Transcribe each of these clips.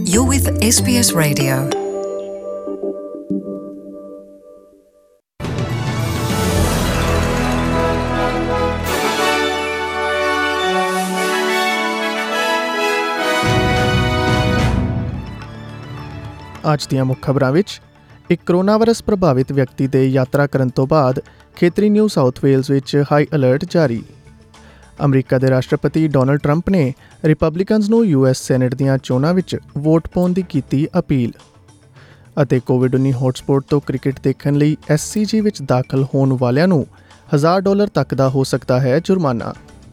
You're with SBS Radio. ਅੱਜ ਦੀਆਂ ਮੁੱਖ ਖਬਰਾਂ ਵਿੱਚ ਇੱਕ ਕਰੋਨਾ ਵਾਇਰਸ ਪ੍ਰਭਾਵਿਤ ਵਿਅਕਤੀ ਦੇ ਯਾਤਰਾ ਕਰਨ ਤੋਂ ਬਾਅਦ ਖੇਤਰੀ ਨਿਊ ਸਾਊਥ ਵੇਲਜ਼ ਵਿੱਚ ਹਾਈ ਅਲਰਟ ਜਾਰੀ। ਅਮਰੀਕਾ ਦੇ ਰਾਸ਼ਟਰਪਤੀ ਡੋਨਲਡ ਟਰੰਪ ਨੇ ਰਿਪਬਲਿਕਨਜ਼ ਨੂੰ US ਸੈਨੇਟ ਦੀਆਂ ਚੋਣਾਂ ਵਿੱਚ ਵੋਟ ਪਾਉਣ ਦੀ ਕੀਤੀ ਅਪੀਲ। ਅਤੇ ਕੋਵਿਡ-19 ਹੌਟਸਪੌਟ ਤੋਂ ਕ੍ਰਿਕਟ ਦੇਖਣ ਲਈ SCG ਵਿੱਚ ਦਾਖਲ ਹੋਣ ਵਾਲਿਆਂ ਨੂੰ $1000 ਤੱਕ ਦਾ ਹੋ ਸਕਦਾ ਹੈ ਜੁਰਮਾਨਾ।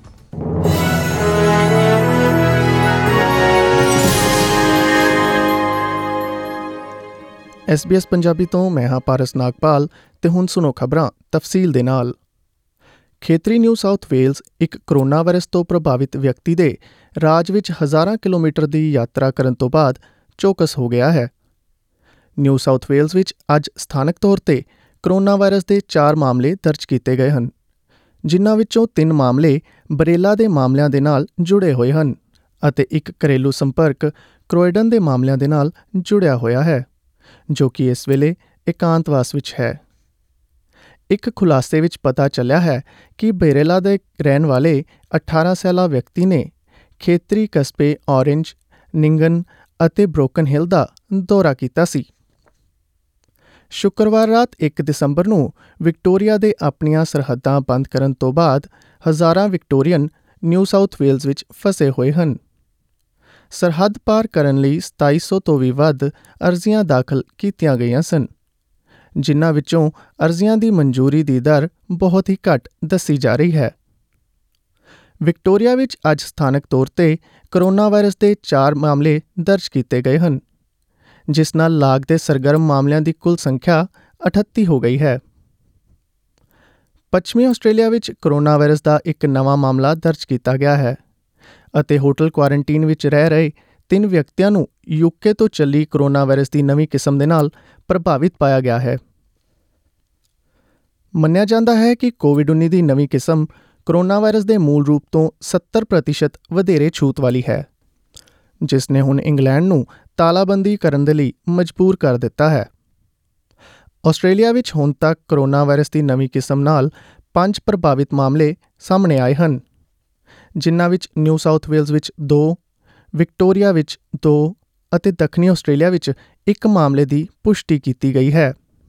SBS ਪੰਜਾਬੀ ਤੋਂ ਮੈਂ ਹਾਂ ਪਾਰਸ ਨਾਗਪਾਲ ਤੇ ਹੁਣ ਸੁਣੋ ਖਬਰਾਂ ਤਫਸੀਲ ਦੇ ਨਾਲ। ਖੇਤਰੀ ਨਿਊ ਸਾਊਥ ਵੇਲਜ਼ ਇੱਕ ਕਰੋਨਾ ਵਾਇਰਸ ਤੋਂ ਪ੍ਰਭਾਵਿਤ ਵਿਅਕਤੀ ਦੇ ਰਾਜ ਵਿੱਚ ਹਜ਼ਾਰਾਂ ਕਿਲੋਮੀਟਰ ਦੀ ਯਾਤਰਾ ਕਰਨ ਤੋਂ ਬਾਅਦ ਚੌਕਸ ਹੋ ਗਿਆ ਹੈ। ਨਿਊ ਸਾਊਥ ਵੇਲਜ਼ ਵਿੱਚ ਅੱਜ ਸਥਾਨਕ ਤੌਰ ਤੇ ਕਰੋਨਾ ਵਾਇਰਸ ਦੇ 4 ਮਾਮਲੇ ਦਰਜ ਕੀਤੇ ਗਏ ਹਨ, ਜਿਨ੍ਹਾਂ ਵਿੱਚੋਂ 3 ਮਾਮਲੇ ਬਰੇਲਾ ਦੇ ਮਾਮਲਿਆਂ ਦੇ ਨਾਲ ਜੁੜੇ ਹੋਏ ਹਨ ਅਤੇ ਇੱਕ ਘਰੇਲੂ ਸੰਪਰਕ ਕ੍ਰੋਇਡਨ ਦੇ ਮਾਮਲਿਆਂ ਦੇ ਨਾਲ ਜੁੜਿਆ ਹੋਇਆ ਹੈ, ਜੋ ਕਿ ਇਸ ਵੇਲੇ ਇਕਾਂਤਵਾਸ ਵਿੱਚ ਹੈ। ਇੱਕ ਖੁਲਾਸੇ ਵਿੱਚ ਪਤਾ ਚੱਲਿਆ ਹੈ ਕਿ ਬਰੇਲਾ ਦੇ ਰਹਿਣ ਵਾਲੇ 18 ਸਾਲਾ ਵਿਅਕਤੀ ਨੇ ਖੇਤਰੀ ਕਸਬੇ ਔਰੇਂਜ, ਨਿੰਗਨ ਅਤੇ ਬ੍ਰੋਕਨ ਹਿੱਲ ਦਾ ਦੌਰਾ ਕੀਤਾ ਸੀ। ਸ਼ੁੱਕਰਵਾਰ ਰਾਤ 1 ਦਸੰਬਰ ਨੂੰ ਵਿਕਟੋਰੀਆ ਦੇ ਆਪਣੀਆਂ ਸਰਹੱਦਾਂ ਬੰਦ ਕਰਨ ਤੋਂ ਬਾਅਦ ਹਜ਼ਾਰਾਂ ਵਿਕਟੋਰੀਅਨ ਨਿਊ ਸਾਊਥ ਵੇਲਜ਼ ਵਿੱਚ ਫਸੇ ਹੋਏ ਹਨ। ਸਰਹੱਦ ਪਾਰ ਕਰਨ ਲਈ 2700 ਤੋਂ ਵੀ ਵੱਧ ਅਰਜ਼ੀਆਂ ਦਾਖਲ ਕੀਤੀਆਂ ਗਈਆਂ ਸਨ, ਜਿਨ੍ਹਾਂ ਵਿੱਚੋਂ ਅਰਜ਼ੀਆਂ ਦੀ ਮਨਜ਼ੂਰੀ ਦੀ ਦਰ ਬਹੁਤ ਹੀ ਘੱਟ ਦੱਸੀ ਜਾ ਰਹੀ ਹੈ। ਵਿਕਟੋਰੀਆ ਵਿੱਚ ਅੱਜ ਸਥਾਨਕ ਤੌਰ ਤੇ ਕਰੋਨਾ ਵਾਇਰਸ ਦੇ 4 ਮਾਮਲੇ ਦਰਜ ਕੀਤੇ ਗਏ ਹਨ, ਜਿਸ ਨਾਲ ਲਾਗ ਦੇ ਸਰਗਰਮ ਮਾਮਲਿਆਂ ਦੀ ਕੁੱਲ ਸੰਖਿਆ 38 ਹੋ ਗਈ ਹੈ। ਪੱਛਮੀ ਆਸਟ੍ਰੇਲੀਆ ਵਿੱਚ ਕਰੋਨਾ ਵਾਇਰਸ ਦਾ ਇੱਕ ਨਵਾਂ ਮਾਮਲਾ ਦਰਜ ਕੀਤਾ ਗਿਆ ਹੈ ਅਤੇ ਹੋਟਲ ਕੁਆਰੰਟੀਨ ਵਿੱਚ ਰਹਿ ਰਹੇ 3 ਵਿਅਕਤੀਆਂ ਨੂੰ UK ਤੋਂ ਚੱਲੀ ਕਰੋਨਾ ਵਾਇਰਸ ਦੀ ਨਵੀਂ ਕਿਸਮ ਦੇ ਨਾਲ ਪ੍ਰਭਾਵਿਤ ਪਾਇਆ ਗਿਆ ਹੈ। ਮੰਨਿਆ ਜਾਂਦਾ ਹੈ ਕਿ ਕੋਵਿਡ-19 ਦੀ ਨਵੀਂ ਕਿਸਮ ਕਰੋਨਾ ਵਾਇਰਸ ਦੇ ਮੂਲ ਰੂਪ ਤੋਂ 70% ਵਧੇਰੇ ਛੂਤ ਵਾਲੀ ਹੈ, ਜਿਸ ਨੇ ਹੁਣ ਇੰਗਲੈਂਡ ਨੂੰ ਤਾਲਾਬੰਦੀ ਕਰਨ ਦੇ ਲਈ ਮਜਬੂਰ ਕਰ ਦਿੱਤਾ ਹੈ। ਆਸਟ੍ਰੇਲੀਆ ਵਿੱਚ ਹੁਣ ਤੱਕ ਕਰੋਨਾ ਵਾਇਰਸ ਦੀ ਨਵੀਂ ਕਿਸਮ ਨਾਲ 5 ਪ੍ਰਭਾਵਿਤ ਮਾਮਲੇ ਸਾਹਮਣੇ ਆਏ ਹਨ, ਜਿਨ੍ਹਾਂ ਵਿੱਚ ਨਿਊ ਸਾਊਥ ਵੇਲਜ਼ ਵਿੱਚ 2, ਵਿਕਟੋਰੀਆ ਵਿੱਚ 2 ਅਤੇ ਦੱਖਣੀ ਆਸਟ੍ਰੇਲੀਆ ਵਿੱਚ 1 ਮਾਮਲੇ ਦੀ ਪੁਸ਼ਟੀ ਕੀਤੀ ਗਈ ਹੈ।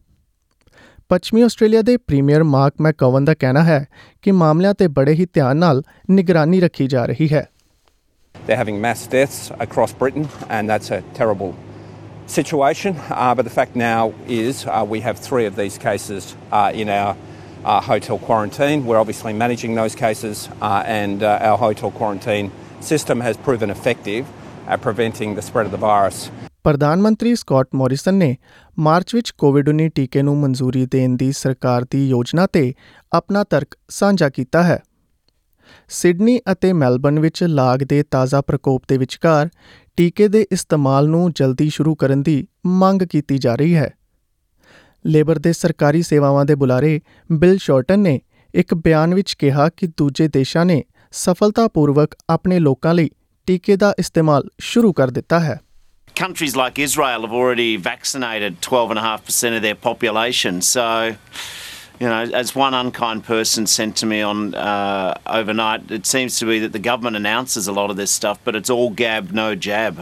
ਪੱਛਮੀ ਆਸਟ੍ਰੇਲੀਆ ਦੇ ਪ੍ਰੀਮੀਅਰ ਮਾਰਕ ਮੈਕਗੋਵਨ ਦਾ ਕਹਿਣਾ ਹੈ ਕਿ ਮਾਮਲਿਆਂ ਤੇ ਬੜੇ ਹੀ ਧਿਆਨ ਨਾਲ ਨਿਗਰਾਨੀ ਰੱਖੀ ਜਾ ਰਹੀ ਹੈ। They're having mass deaths across Britain and that's a terrible situation, but the fact now is we have 3 of these cases in our hotel quarantine. We're obviously managing those cases and our hotel quarantine system has proven effective at preventing the spread of the virus. ਪ੍ਰਧਾਨ ਮੰਤਰੀ Scott Morrison ਨੇ March ਵਿੱਚ ਕੋਵਿਡ-19 ਟੀਕੇ ਨੂੰ ਮਨਜ਼ੂਰੀ ਦੇਣ ਦੀ ਸਰਕਾਰ ਦੀ ਯੋਜਨਾ ਤੇ ਆਪਣਾ ਤਰਕ ਸਾਂਝਾ ਕੀਤਾ ਹੈ। ਸਿਡਨੀ ਅਤੇ ਮੈਲਬਰਨ ਵਿੱਚ ਲਾਗ ਦੇ ਤਾਜ਼ਾ ਪ੍ਰਕੋਪ ਦੇ ਵਿਚਕਾਰ ਟੀਕੇ ਦੇ ਇਸਤੇਮਾਲ ਨੂੰ ਜਲਦੀ ਸ਼ੁਰੂ ਕਰਨ ਦੀ ਮੰਗ ਕੀਤੀ ਜਾ ਰਹੀ ਹੈ। ਲੇਬਰ ਦੇ ਸਰਕਾਰੀ ਸੇਵਾਵਾਂ ਦੇ ਬੁਲਾਰੇ ਬਿਲ ਸ਼ੌਰਟਨ ਨੇ ਇੱਕ ਬਿਆਨ ਵਿੱਚ ਕਿਹਾ ਕਿ ਦੂਜੇ ਦੇਸ਼ਾਂ ਨੇ ਸਫਲਤਾਪੂਰਵਕ ਆਪਣੇ ਲੋਕਾਂ ਲਈ ਟੀਕੇ ਦਾ ਇਸਤੇਮਾਲ ਸ਼ੁਰੂ ਕਰ ਦਿੱਤਾ ਹੈ। Countries like Israel have already vaccinated 12.5% of their population. So, you know, as one unkind person said to me on overnight, it seems to be that the government announces a lot of this stuff, but it's all gab, no jab.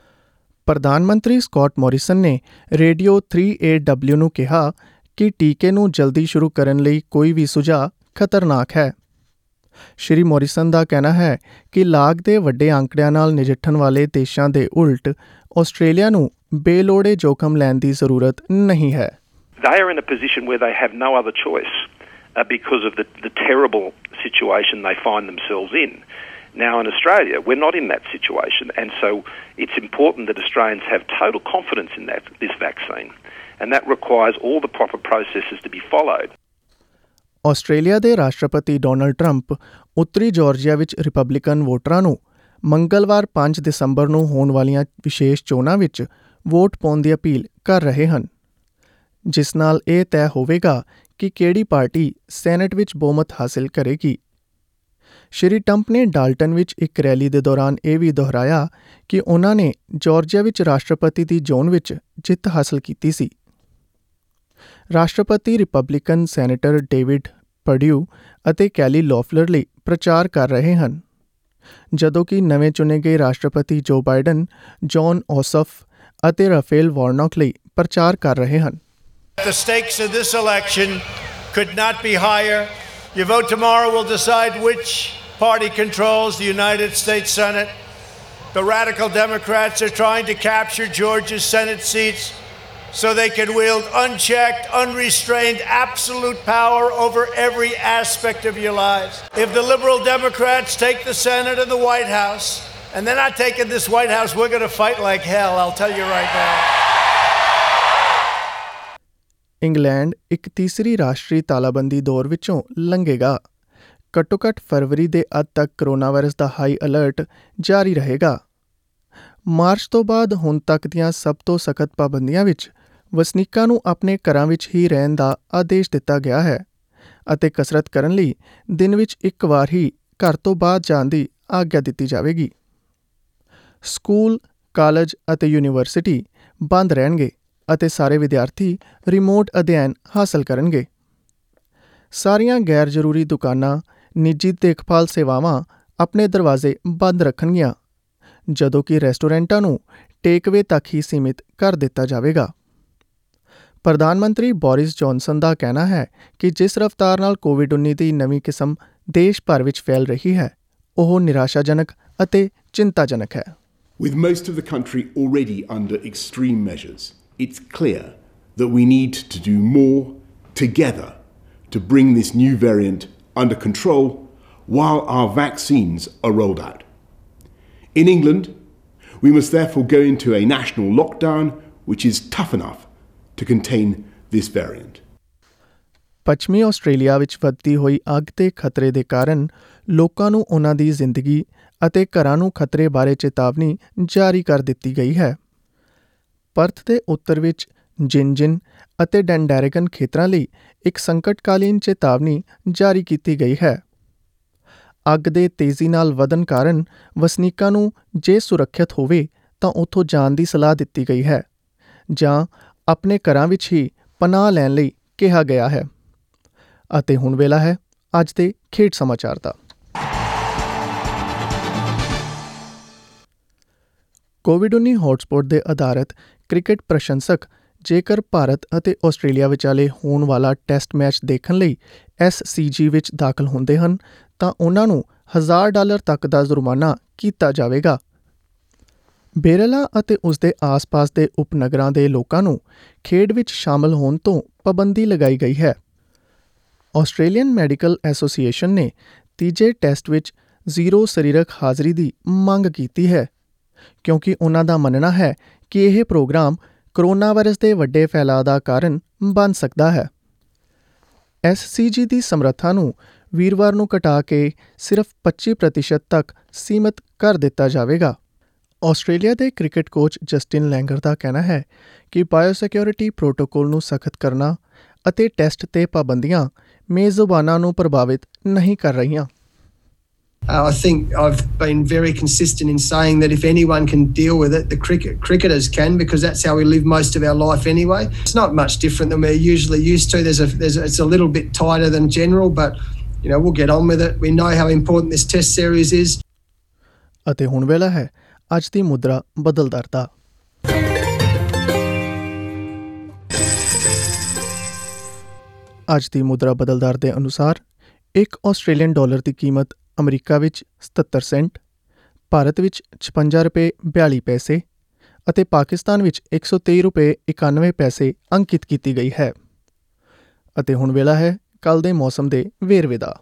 ਪ੍ਰਧਾਨ ਮੰਤਰੀ Scott Morrison ਨੇ radio 3AW ਨੂੰ ਕਿਹਾ ਕਿ ਟੀਕੇ ਨੂੰ ਜਲਦੀ ਸ਼ੁਰੂ ਕਰਨ ਲਈ ਕੋਈ ਵੀ ਸੁਝਾਅ ਖਤਰਨਾਕ ਹੈ। ਸ਼੍ਰੀ ਮੋਰਿਸਨ ਦਾ ਕਹਿਣਾ ਹੈ ਕਿ ਲਾਗ ਦੇ ਵੱਡੇ ਅੰਕੜਿਆਂ ਨਾਲ ਨਜਿੱਠਣ ਵਾਲੇ ਦੇਸ਼ਾਂ ਦੇ ਉਲਟ ਆਸਟ੍ਰੇਲੀਆ ਨੂੰ ਬੇਲੋੜੇ ਜੋਖਮ ਲੈਣ ਦੀ ਜ਼ਰੂਰਤ ਨਹੀਂ ਹੈ। They are in a position where they have no other choice because of the terrible situation they find themselves in. Now in Australia, we're not in that situation, and so it's important that Australians have total confidence in this vaccine, and that requires all the proper processes to be followed. Australia ਦੇ ਰਾਸ਼ਟਰਪਤੀ Donald Trump ਉੱਤਰੀ Georgia ਵਿੱਚ Republican ਵੋਟਰਾਂ ਨੂੰ ਮੰਗਲਵਾਰ 5 ਦਸੰਬਰ ਨੂੰ ਹੋਣ ਵਾਲੀਆਂ ਵਿਸ਼ੇਸ਼ ਚੋਣਾਂ ਵਿੱਚ ਵੋਟ ਪਾਉਣ ਦੀ ਅਪੀਲ ਕਰ ਰਹੇ ਹਨ, ਜਿਸ ਨਾਲ ਇਹ ਤੈਅ ਹੋਵੇਗਾ ਕਿ ਕਿਹੜੀ ਪਾਰਟੀ ਸੈਨੇਟ ਵਿੱਚ ਬਹੁਮਤ ਹਾਸਿਲ ਕਰੇਗੀ। ਸ਼੍ਰੀ ਟਰੰਪ ਨੇ ਡਾਲਟਨ ਵਿੱਚ ਇੱਕ ਰੈਲੀ ਦੇ ਦੌਰਾਨ ਇਹ ਵੀ ਦੁਹਰਾਇਆ ਕਿ ਉਹਨਾਂ ਨੇ ਜਾਰਜੀਆ ਵਿੱਚ ਰਾਸ਼ਟਰਪਤੀ ਦੀ ਚੋਣ ਵਿੱਚ ਜਿੱਤ ਹਾਸਲ ਕੀਤੀ ਸੀ। ਰਾਸ਼ਟਰਪਤੀ ਰਿਪਬਲਿਕਨ ਸੈਨੇਟਰ ਡੇਵਿਡ ਪਰਡਿਊ ਅਤੇ ਕੈਲੀ ਲੋਫਲਰ ਲਈ ਪ੍ਰਚਾਰ ਕਰ ਰਹੇ ਹਨ, ਜਦੋਂ ਕਿ ਨਵੇਂ ਚੁਣੇ ਗਏ ਰਾਸ਼ਟਰਪਤੀ ਜੋ ਬਾਈਡਨ, ਜੌਨ ਔਸਫ ਅਤੇ ਰਾਫੇਲ ਵਾਰਨੌਕ ਲਈ ਪ੍ਰਚਾਰ ਕਰ ਰਹੇ ਹਨ। The stakes of this election could not be higher. Your vote tomorrow will decide which party controls the United States Senate. The radical Democrats are trying to capture Georgia's Senate seats so they can wield unchecked, unrestrained, absolute power over every aspect of your lives. If the liberal Democrats take the Senate and the White House, and they're not taking this White House, we're going to fight like hell, I'll tell you right now. England ਇੱਕ ਤੀਸਰੀ ਰਾਸ਼ਟਰੀ ਤਾਲਾਬੰਦੀ ਦੌਰ ਵਿੱਚੋਂ ਲੰਘੇਗਾ। ਘੱਟੋ-ਘੱਟ ਫਰਵਰੀ ਦੇ ਅੱਧ ਤੱਕ ਕਰੋਨਾ ਵਾਇਰਸ ਦਾ ਹਾਈ ਅਲਰਟ ਜਾਰੀ ਰਹੇਗਾ। ਮਾਰਚ ਤੋਂ ਬਾਅਦ ਹੁਣ ਤੱਕ ਦੀਆਂ ਸਭ ਤੋਂ ਸਖਤ ਪਾਬੰਦੀਆਂ ਵਿੱਚ ਵਸਨੀਕਾਂ ਨੂੰ ਆਪਣੇ ਘਰਾਂ ਵਿੱਚ ਹੀ ਰਹਿਣ ਦਾ ਆਦੇਸ਼ ਦਿੱਤਾ ਗਿਆ ਹੈ ਅਤੇ ਕਸਰਤ ਕਰਨ ਲਈ ਦਿਨ ਵਿੱਚ ਇੱਕ ਵਾਰ ਹੀ ਘਰ ਤੋਂ ਬਾਹਰ ਜਾਣ ਦੀ ਆਗਿਆ ਦਿੱਤੀ ਜਾਵੇਗੀ। ਸਕੂਲ, ਕਾਲਜ ਅਤੇ ਯੂਨੀਵਰਸਿਟੀ ਬੰਦ ਰਹਿਣਗੇ ਅਤੇ ਸਾਰੇ ਵਿਦਿਆਰਥੀ ਰਿਮੋਟ ਅਧਿਐਨ ਹਾਸਲ ਕਰਨਗੇ। ਸਾਰੀਆਂ ਗੈਰ ਜ਼ਰੂਰੀ ਦੁਕਾਨਾਂ, ਨਿੱਜੀ ਦੇਖਭਾਲ ਸੇਵਾਵਾਂ ਆਪਣੇ ਦਰਵਾਜ਼ੇ ਬੰਦ ਰੱਖਣਗੀਆਂ, ਜਦੋਂ ਕਿ ਰੈਸਟੋਰੈਂਟਾਂ ਨੂੰ ਟੇਕਅਵੇ ਤੱਕ ਹੀ ਸੀਮਿਤ ਕਰ ਦਿੱਤਾ ਜਾਵੇਗਾ। ਪ੍ਰਧਾਨ ਮੰਤਰੀ ਬੋਰਿਸ ਜੌਨਸਨ ਦਾ ਕਹਿਣਾ ਹੈ ਕਿ ਜਿਸ ਰਫ਼ਤਾਰ ਨਾਲ ਕੋਵਿਡ-19 ਦੀ ਨਵੀਂ ਕਿਸਮ ਦੇਸ਼ ਭਰ ਵਿੱਚ ਫੈਲ ਰਹੀ ਹੈ, ਉਹ ਨਿਰਾਸ਼ਾਜਨਕ ਅਤੇ ਚਿੰਤਾਜਨਕ ਹੈ। With most of the country already under extreme measures, it's clear that we need to do more together to bring this new variant under control while our vaccines are rolled out. In England, we must therefore go into a national lockdown which is tough enough to contain this variant. ਪੱਛਮੀ Australia ਵਿੱਚ ਵੱਧਦੀ ਹੋਈ ਅੱਗ ਦੇ ਖਤਰੇ ਦੇ ਕਾਰਨ ਲੋਕਾਂ ਨੂੰ ਉਹਨਾਂ ਦੀ ਜ਼ਿੰਦਗੀ ਅਤੇ ਘਰਾਂ ਨੂੰ ਖਤਰੇ ਬਾਰੇ ਚੇਤਾਵਨੀ ਜਾਰੀ ਕਰ ਦਿੱਤੀ ਗਈ ਹੈ। ਪਰਥ ਦੇ ਉੱਤਰ ਵਿੱਚ ਜਿਨਜਿਨ ਅਤੇ ਡੈਂਡੈਰਗਨ ਖੇਤਰਾਂ ਲਈ ਇੱਕ ਸੰਕਟਕਾਲੀਨ ਚੇਤਾਵਨੀ ਜਾਰੀ ਕੀਤੀ ਗਈ ਹੈ। ਅੱਗ ਦੇ ਤੇਜ਼ੀ ਨਾਲ ਵਧਣ ਕਾਰਨ ਵਸਨੀਕਾਂ ਨੂੰ ਜੇ ਸੁਰੱਖਿਅਤ ਹੋਵੇ ਤਾਂ ਉੱਥੋਂ ਜਾਣ ਦੀ ਸਲਾਹ ਦਿੱਤੀ ਗਈ ਹੈ ਜਾਂ ਆਪਣੇ ਘਰਾਂ ਵਿੱਚ ਹੀ ਪਨਾਹ ਲੈਣ ਲਈ ਕਿਹਾ ਗਿਆ ਹੈ। ਅਤੇ ਹੁਣ ਵੇਲਾ ਹੈ ਅੱਜ ਦੇ ਖੇਡ ਸਮਾਚਾਰ ਦਾ। ਕੋਵਿਡ-19 ਹੌਟਸਪੌਟ ਦੇ ਆਧਾਰਿਤ ਕ੍ਰਿਕਟ ਪ੍ਰਸ਼ੰਸਕ ਜੇਕਰ ਭਾਰਤ ਅਤੇ ਆਸਟ੍ਰੇਲੀਆ ਵਿਚਾਲੇ ਹੋਣ ਵਾਲਾ ਟੈਸਟ ਮੈਚ ਦੇਖਣ ਲਈ SCG ਵਿੱਚ ਦਾਖਲ ਹੁੰਦੇ ਹਨ ਤਾਂ ਉਹਨਾਂ ਨੂੰ $1000 ਤੱਕ ਦਾ ਜੁਰਮਾਨਾ ਕੀਤਾ ਜਾਵੇਗਾ। ਬੇਰਲਾ ਅਤੇ ਉਸਦੇ ਆਸ-ਪਾਸ ਦੇ ਉਪਨਗਰਾਂ ਦੇ ਲੋਕਾਂ ਨੂੰ ਖੇਡ ਵਿੱਚ ਸ਼ਾਮਲ ਹੋਣ ਤੋਂ ਪਾਬੰਦੀ ਲਗਾਈ ਗਈ ਹੈ। ਆਸਟ੍ਰੇਲੀਅਨ ਮੈਡੀਕਲ ਐਸੋਸੀਏਸ਼ਨ ਨੇ ਤੀਜੇ ਟੈਸਟ ਵਿੱਚ 0 ਸਰੀਰਕ ਹਾਜ਼ਰੀ ਦੀ ਮੰਗ ਕੀਤੀ ਹੈ ਕਿਉਂਕਿ ਉਹਨਾਂ ਦਾ ਮੰਨਣਾ ਹੈ ਕਿ ਇਹ ਪ੍ਰੋਗਰਾਮ ਕਰੋਨਾ ਵਾਇਰਸ ਦੇ ਵੱਡੇ ਫੈਲਾਅ ਦਾ ਕਾਰਨ ਬਣ ਸਕਦਾ ਹੈ। SCG ਦੀ ਸਮਰੱਥਾ ਨੂੰ ਵੀਰਵਾਰ ਨੂੰ ਘਟਾ ਕੇ ਸਿਰਫ 25% ਤੱਕ ਸੀਮਤ ਕਰ ਦਿੱਤਾ ਜਾਵੇਗਾ। ਆਸਟ੍ਰੇਲੀਆ ਦੇ ਕ੍ਰਿਕਟ ਕੋਚ ਜਸਟਿਨ ਲੈਂਗਰ ਦਾ ਕਹਿਣਾ ਹੈ ਕਿ ਬਾਇਓਸਿਕਿਉਰਿਟੀ ਪ੍ਰੋਟੋਕੋਲ ਨੂੰ ਸਖਤ ਕਰਨਾ ਅਤੇ ਟੈਸਟ 'ਤੇ ਪਾਬੰਦੀਆਂ ਮੇਜ਼ਬਾਨਾਂ ਨੂੰ ਪ੍ਰਭਾਵਿਤ ਨਹੀਂ ਕਰ ਰਹੀਆਂ। I think I've been very consistent in saying that if anyone can deal with it, the cricketers can, because that's how we live most of our life anyway. It's not much different than we're usually used to. It's a little bit tighter than general, but we'll get on with it. We know how important this test series is. ਅਤੇ ਹੁਣ ਵੇਲਾ ਹੈ ਅੱਜ ਦੀ ਮੁਦਰਾ ਬਦਲਦਾਰ ਦਾ। ਅੱਜ ਦੀ ਮੁਦਰਾ ਬਦਲਦਾਰ ਦੇ ਅਨੁਸਾਰ ਇੱਕ ਆਸਟ੍ਰੇਲੀਅਨ ਡਾਲਰ ਦੀ ਕੀਮਤ ਅਮਰੀਕਾ ਵਿੱਚ 77 ਸੈਂਟ, ਭਾਰਤ ਵਿੱਚ 56 ਰੁਪਏ 42 ਪੈਸੇ ਅਤੇ ਪਾਕਿਸਤਾਨ ਵਿੱਚ 123 ਰੁਪਏ 91 ਪੈਸੇ ਅੰਕਿਤ ਕੀਤੀ ਗਈ ਹੈ। ਅਤੇ ਹੁਣ ਵੇਲਾ ਹੈ ਕੱਲ੍ਹ ਦੇ ਮੌਸਮ ਦੇ ਵੇਰਵੇ ਦਾ।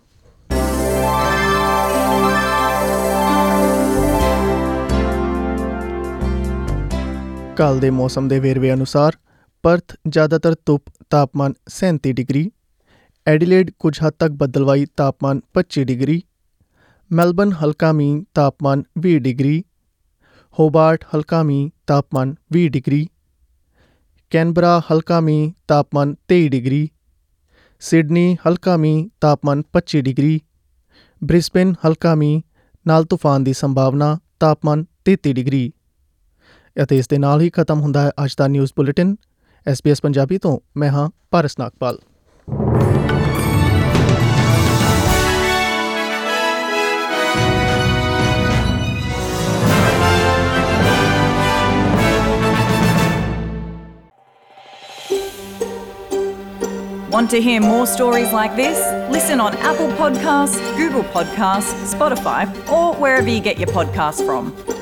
ਕੱਲ੍ਹ ਦੇ ਮੌਸਮ ਦੇ ਵੇਰਵੇ ਅਨੁਸਾਰ ਪਰਥ ਜ਼ਿਆਦਾਤਰ ਧੁੱਪ, ਤਾਪਮਾਨ 37 ਡਿਗਰੀ, ਐਡੀਲੇਡ ਕੁਝ ਹੱਦ ਤੱਕ ਬੱਦਲਵਾਈ, ਤਾਪਮਾਨ 25 ਡਿਗਰੀ, ਮੈਲਬਨ ਹਲਕਾ ਮੀਂਹ, ਤਾਪਮਾਨ 20 ਡਿਗਰੀ, ਹੋਬਾਰਟ ਹਲਕਾ ਮੀਂਹ, ਤਾਪਮਾਨ 20 ਡਿਗਰੀ, ਕੈਨਬਰਾ ਹਲਕਾ ਮੀਂਹ, ਤਾਪਮਾਨ 23 ਡਿਗਰੀ, ਸਿਡਨੀ ਹਲਕਾ ਮੀਂਹ, ਤਾਪਮਾਨ 25 ਡਿਗਰੀ, ਬ੍ਰਿਸਬੇਨ ਹਲਕਾ ਮੀਂਹ ਨਾਲ ਤੂਫਾਨ ਦੀ ਸੰਭਾਵਨਾ, ਤਾਪਮਾਨ 33 ਡਿਗਰੀ। ਅਤੇ ਇਸ ਦੇ ਨਾਲ ਹੀ ਖਤਮ ਹੁੰਦਾ ਹੈ ਅੱਜ ਦਾ ਨਿਊਜ਼ ਬੁਲੇਟਿਨ। SBS ਪੰਜਾਬੀ ਤੋਂ ਮੈਂ ਹਾਂ ਪਾਰਸ Nagpal. Want to hear more stories like this? Listen on Apple Podcasts, Google Podcasts, Spotify, or wherever you get your podcasts from.